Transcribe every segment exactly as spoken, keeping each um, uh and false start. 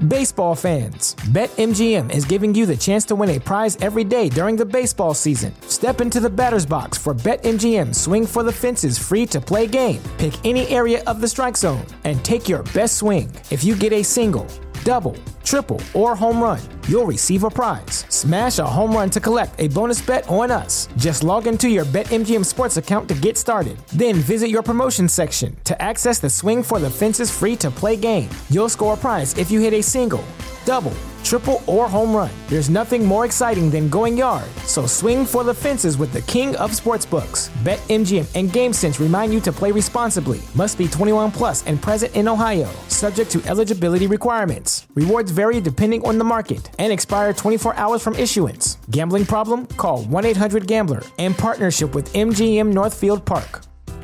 Baseball fans, BetMGM is giving you the chance to win a prize every day during the baseball season. Step into the batter's box for BetMGM Swing for the Fences free-to-play game. Pick any area of the strike zone and take your best swing. If you get a single, double, triple, or home run, you'll receive a prize. Smash a home run to collect a bonus bet on us. Just log into your BetMGM Sports account to get started. Then visit your promotion section to access the Swing for the Fences free-to-play game. You'll score a prize if you hit a single, double, triple, or home run. There's nothing more exciting than going yard. So swing for the fences with the king of sportsbooks. BetMGM and GameSense remind you to play responsibly. Must be twenty-one plus and present in Ohio. Subject to eligibility requirements. Rewards vary depending on the market and expire twenty-four hours from issuance. Gambling problem? Call one eight hundred gambler. In partnership with M G M Northfield Park.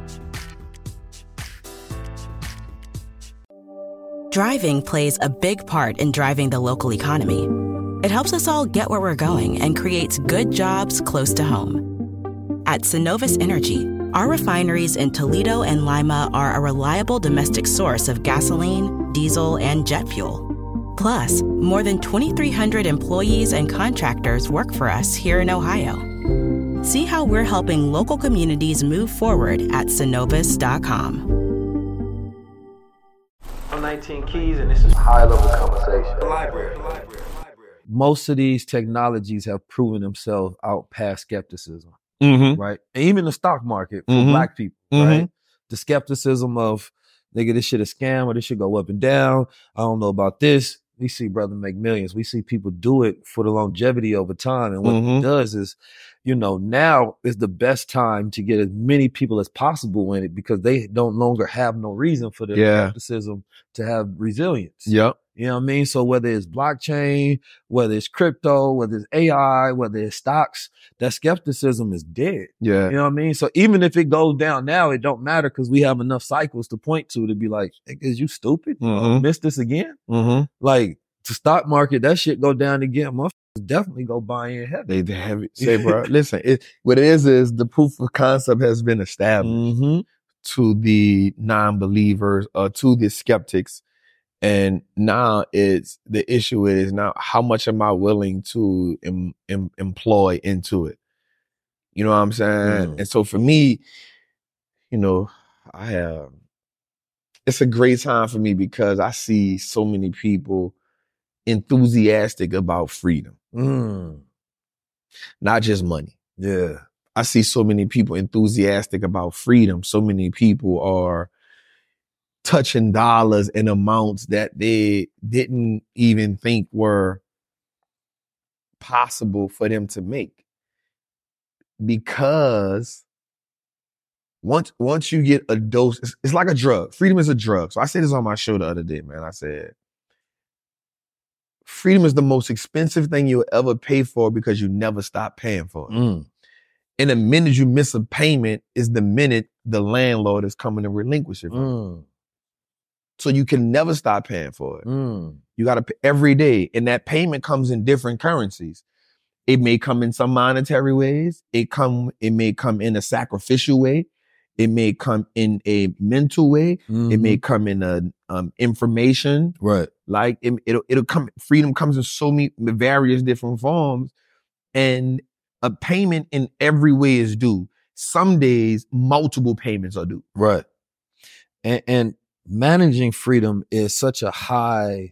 Driving plays a big part in driving the local economy. It helps us all get where we're going and creates good jobs close to home. At Synovus Energy, our refineries in Toledo and Lima are a reliable domestic source of gasoline, diesel, and jet fuel. Plus, more than twenty-three hundred employees and contractors work for us here in Ohio. See how we're helping local communities move forward at Synovus dot com. I'm nineteen Keys, and this is high-level conversation. Library. Most of these technologies have proven themselves out past skepticism, Mm-hmm. right? And even the stock market for Mhm. black people, Mhm. right? The skepticism of, nigga, this shit a scam or this shit go up and down. I don't know about this. We see brother make millions. We see people do it for the longevity over time. And what Mhm. it does is, you know, now is the best time to get as many people as possible in it because they don't longer have no reason for their Yeah. skepticism to have resilience. Yep. You know what I mean? So whether it's blockchain, whether it's crypto, whether it's A I, whether it's stocks, that skepticism is dead. Yeah. You know what I mean? So even if it goes down now, it don't matter because we have enough cycles to point to to be like, is you stupid? You Mhm. missed this again? Mm-hmm. Like the stock market, that shit go down again. Motherfuckers definitely go buy in heavy. They, they have it. Say, bro, listen, it, what it is is the proof of concept has been established Mm-hmm. to the non-believers or to the skeptics. And now it's the issue is now how much am I willing to em, em, employ into it? You know what I'm saying? Mm. And so for me, you know, I have, it's a great time for me because I see so many people enthusiastic about freedom, Mm. not just money. Yeah. I see so many people enthusiastic about freedom. So many people are touching dollars in amounts that they didn't even think were possible for them to make. Because once once you get a dose, it's, it's like a drug. Freedom is a drug. So I said this on my show the other day, man. I said, freedom is the most expensive thing you'll ever pay for because you never stop paying for it. Mm. And the minute you miss a payment is the minute the landlord is coming to relinquish it. Mm. So you can never stop paying for it. Mm. You got to pay every day. And that payment comes in different currencies. It may come in some monetary ways. It come, it may come in a sacrificial way. It may come in a mental way. Mm-hmm. It may come in a um, information. Right. Like it, it'll, it'll come, freedom comes in so many various different forms. And a payment in every way is due. Some days, multiple payments are due. Right. And, and managing freedom is such a high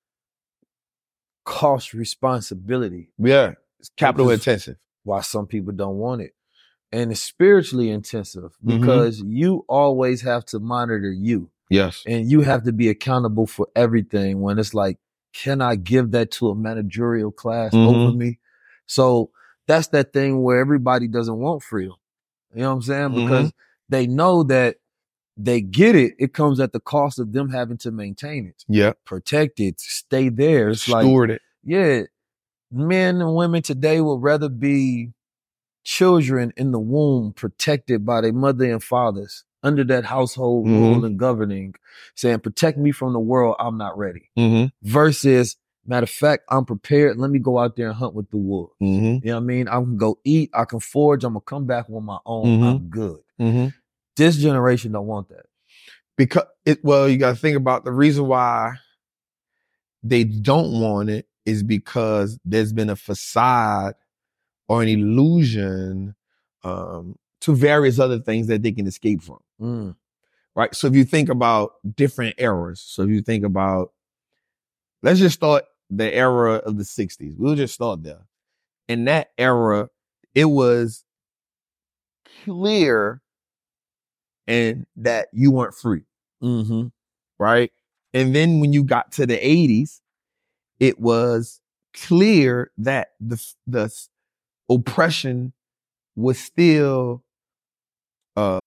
cost responsibility. Yeah. It's capital Which is intensive. Why some people don't want it. And it's spiritually intensive Mhm. because you always have to monitor you Yes. and you have to be accountable for everything when it's like, can I give that to a managerial class Mhm. over me? So that's that thing where everybody doesn't want freedom. You know what I'm saying? Mhm. Because they know that they get it. It comes at the cost of them having to maintain it, Yeah. protect it, stay there. It's like, Steward it. yeah, men and women today would rather be children in the womb protected by their mother and fathers under that household Mhm. rule and governing, saying, protect me from the world, I'm not ready. Mm-hmm. Versus, matter of fact, I'm prepared. Let me go out there and hunt with the wolves. Mm-hmm. You know what I mean? I can go eat. I can forage. I'm going to come back on my own. Mhm. I'm good. Mm-hmm. This generation don't want that. Because it, well, you got to think about the reason why they don't want it is because there's been a facade or an illusion um, to various other things that they can escape from. Mm. Right? So if you think about different eras, so if you think about, let's just start the era of the sixties. We'll just start there. In that era, it was clear and that you weren't free. Mm-hmm. Right? And then when you got to the eighties, it was clear that the, the oppression was still uh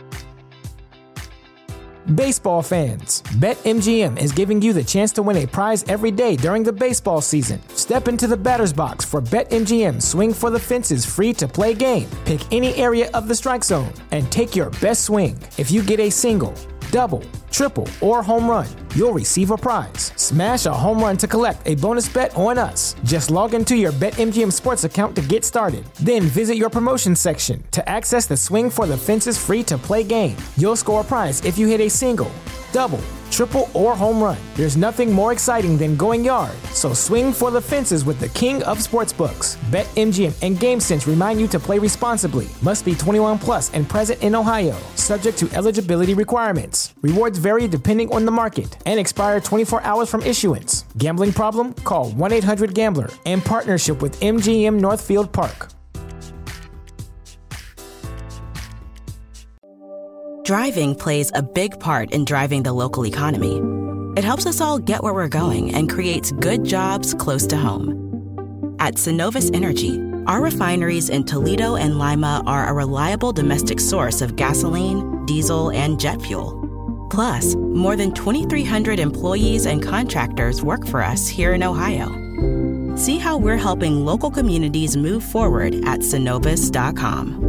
Baseball fans, BetMGM is giving you the chance to win a prize every day during the baseball season. Step into the batter's box for BetMGM Swing for the Fences free-to-play game. Pick any area of the strike zone and take your best swing. If you get a single, double, triple, or home run, you'll receive a prize. Smash a home run to collect a bonus bet on us. Just log into your BetMGM Sports account to get started. Then visit your promotions section to access the Swing for the Fences free-to-play game. You'll score a prize if you hit a single, double, triple, or home run. There's nothing more exciting than going yard, so swing for the fences with the king of sportsbooks. BetMGM and GameSense remind you to play responsibly. Must be twenty-one plus and present in Ohio. Subject to eligibility requirements. Rewards vary depending on the market and expire twenty-four hours from issuance. Gambling problem? Call one eight hundred gambler in partnership with M G M Northfield Park. Driving plays a big part in driving the local economy. It helps us all get where we're going and creates good jobs close to home. At Synovus Energy, our refineries in Toledo and Lima are a reliable domestic source of gasoline, diesel, and jet fuel. Plus, more than twenty-three hundred employees and contractors work for us here in Ohio. See how we're helping local communities move forward at Synovus dot com.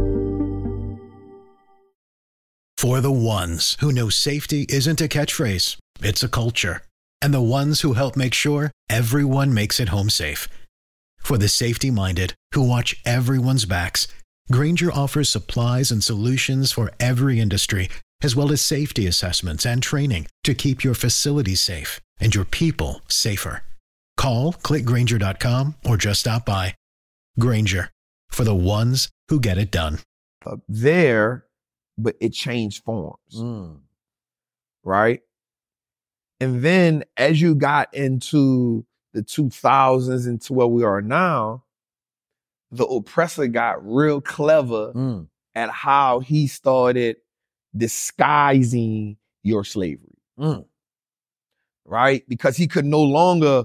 For the ones who know safety isn't a catchphrase, it's a culture. And the ones who help make sure everyone makes it home safe. For the safety-minded who watch everyone's backs, Grainger offers supplies and solutions for every industry, as well as safety assessments and training to keep your facilities safe and your people safer. Call, click Grainger dot com, or just stop by. Grainger, for the ones who get it done. Uh, there, but it changed forms. Mm. Right? And then as you got into the two thousands into where we are now, the oppressor got real clever Mm. at how he started disguising your slavery. Mm. Right? Because he could no longer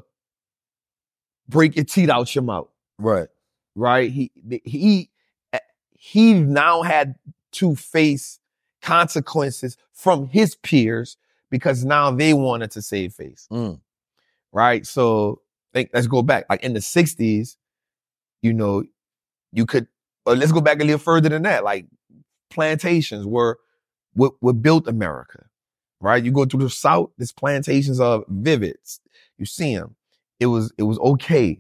break your teeth out your mouth. Right. Right? He he he now had to face consequences from his peers because now they wanted to save face. Mm. Right? So think, let's go back. Like in the sixties, you know, you could, or let's go back a little further than that. Like plantations were what, what built America. Right? You go through the South, there's plantations of vivid. You see them. It was, it was okay.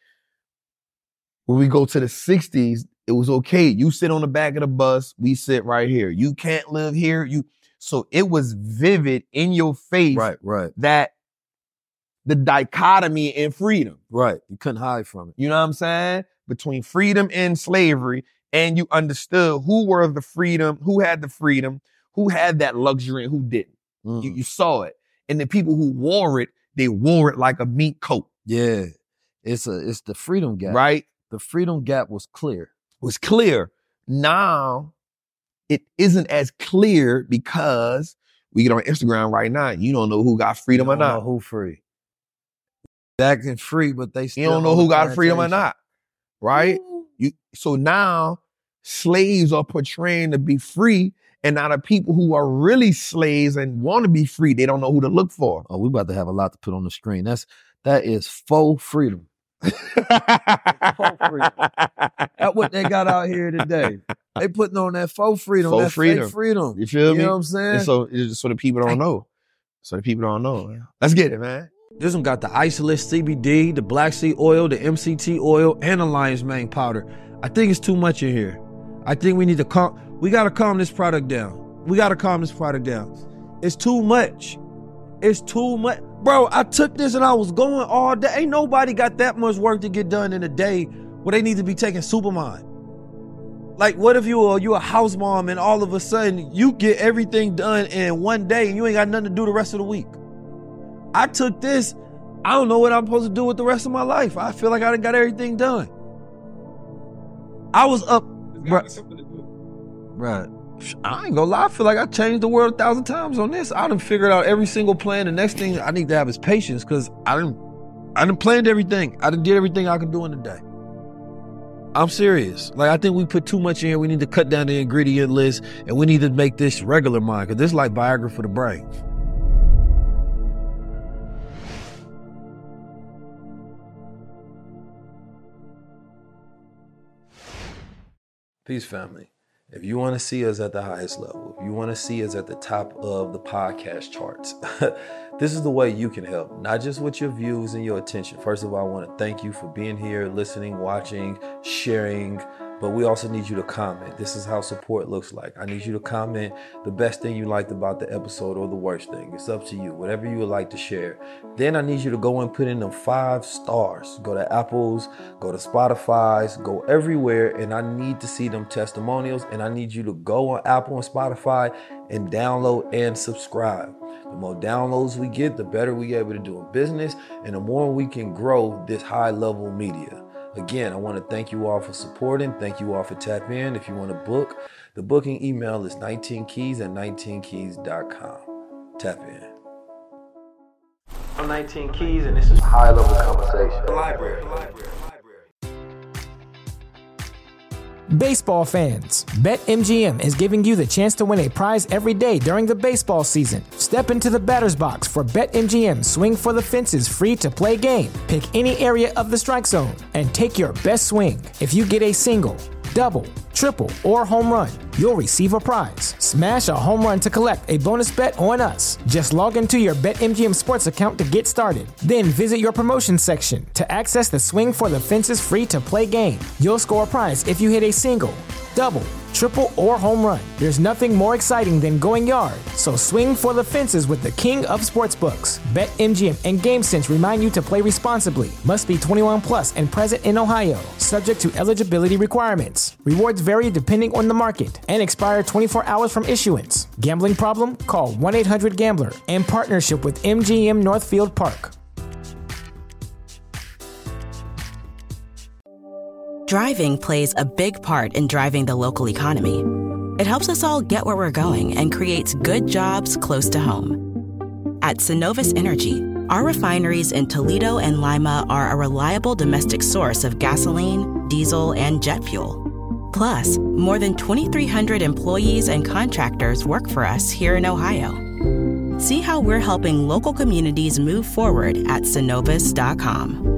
When we go to the sixties, it was okay. You sit on the back of the bus, we sit right here. You can't live here. You so it was vivid in your face. Right, right. That the dichotomy in freedom. Right. You couldn't hide from it. You know what I'm saying? Between freedom and slavery, and you understood who were the freedom, who had the freedom, who had that luxury, and who didn't. Mm. You, you saw it. And the people who wore it, they wore it like a mink coat. Yeah. It's a it's the freedom gap. Right? The freedom gap was clear. Was clear. Now it isn't as clear because we get on Instagram right now. You don't know who got freedom you or don't not. Know who free? Acting free, but they still You don't know who got freedom or not, right? Ooh. You so now slaves are portraying to be free, and now the people who are really slaves and want to be free, they don't know who to look for. Oh, we about to have a lot to put on the screen. That's that is faux freedom. Faux freedom. That's what they got out here today. They putting on that faux freedom. Faux that freedom. fake freedom. You feel you me? know what I'm saying? And so, it's so the people don't know. So the people don't know. Let's get it, man. This one got the isolate C B D, the black seed oil, the M C T oil, and the lion's mane powder. I think it's too much in here. I think we need to calm, we got to calm this product down. We got to calm this product down. It's too much. It's too much. Bro, I took this and I was going all day. Ain't nobody got that much work to get done in a day where they need to be taking Supermind. Like, what if you are you a house mom and all of a sudden you get everything done in one day and you ain't got nothing to do the rest of the week? I took this. I don't know what I'm supposed to do with the rest of my life. I feel like I done got everything done. I was up. Right. right. I ain't gonna lie. I feel like I changed the world a thousand times on this. I done figured out every single plan. The next thing I need to have is patience because I done, I done planned everything. I done did everything I could do in a day. I'm serious. Like, I think we put too much in here. We need to cut down the ingredient list and we need to make this regular mind because this is like Viagra for the brain. Peace, family. If you want to see us at the highest level, if you want to see us at the top of the podcast charts, this is the way you can help, not just with your views and your attention. First of all, I want to thank you for being here, listening, watching, sharing, but we also need you to comment. This is how support looks like. I need you to comment the best thing you liked about the episode or the worst thing. It's up to you, whatever you would like to share. Then I need you to go and put in them five stars. Go to Apple's, go to Spotify's, go everywhere, and I need to see them testimonials, and I need you to go on Apple and Spotify and download and subscribe. The more downloads we get, the better we are able to do in business, and the more we can grow this high-level media. Again, I want to thank you all for supporting. Thank you all for tapping in. If you want to book, the booking email is nineteen keys at nineteen keys dot com. Tap in. I'm nineteen Keys, and this is High Level Conversation. The library. The library. Baseball fans, BetMGM is giving you the chance to win a prize every day during the baseball season. Step into the batter's box for BetMGM Swing for the Fences free-to-play game. Pick any area of the strike zone and take your best swing. If you get a single, double, triple, or home run, you'll receive a prize. Smash a home run to collect a bonus bet on us. Just log into your BetMGM Sports account to get started. Then visit your promotion section to access the Swing for the Fences free-to-play game. You'll score a prize if you hit a single, double, triple, or home run. There's nothing more exciting than going yard, so swing for the fences with the king of sportsbooks. BetMGM and GameSense remind you to play responsibly. Must be twenty-one plus and present in Ohio. Subject to eligibility requirements. Rewards vary depending on the market and expire twenty-four hours from issuance. Gambling problem? Call one eight hundred gambler in partnership with M G M Northfield Park. Driving plays a big part in driving the local economy. It helps us all get where we're going and creates good jobs close to home. At Synovus Energy, our refineries in Toledo and Lima are a reliable domestic source of gasoline, diesel, and jet fuel. Plus, more than twenty-three hundred employees and contractors work for us here in Ohio. See how we're helping local communities move forward at synovus dot com.